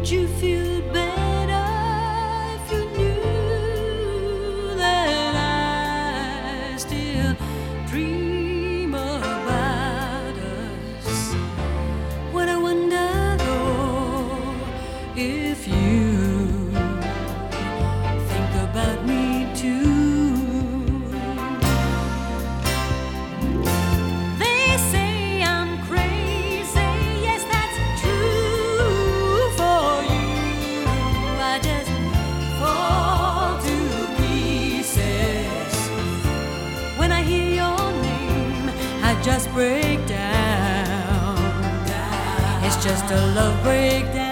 Would you feel better if you knew that I still dream about us? What I wonder though, if you think about me too. They say I'm crazy, yes, that's true for you. I just fall to pieces when I hear your name. I just break down. It's just a love breakdown.